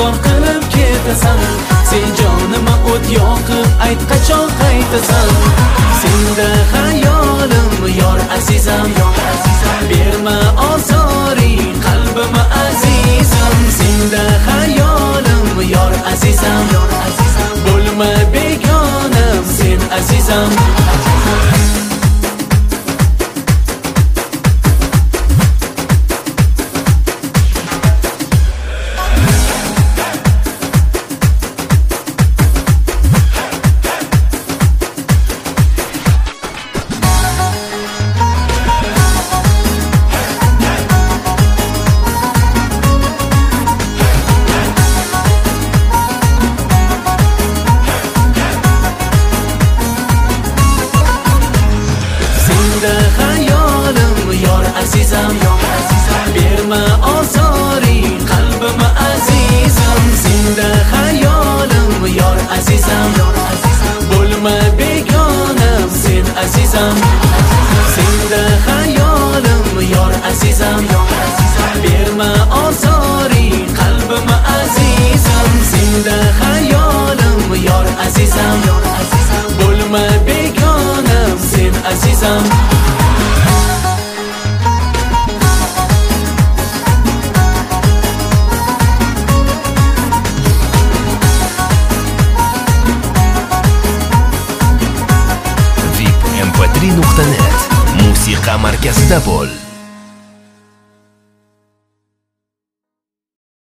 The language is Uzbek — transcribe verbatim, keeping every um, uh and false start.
bezor qilib ketasan. Sen jonima o't yoqib ayt qachon qaytasan. Senda xayolim yor azizam, berma ozoring qalbima azizam. Senda xayolim yor azizam, bo'lma begonam sen azizam. Azizam, berma ozoring qalbima azizam. Senda xayolim yor azizam, bo'lma begonam sen azizam. Senda xayolim yor azizam, berma ozoring qalbima azizam. Senda xayolim yor azizam, bo'lma begonam sen azizam. nuqta net musiqa markazida bo'l.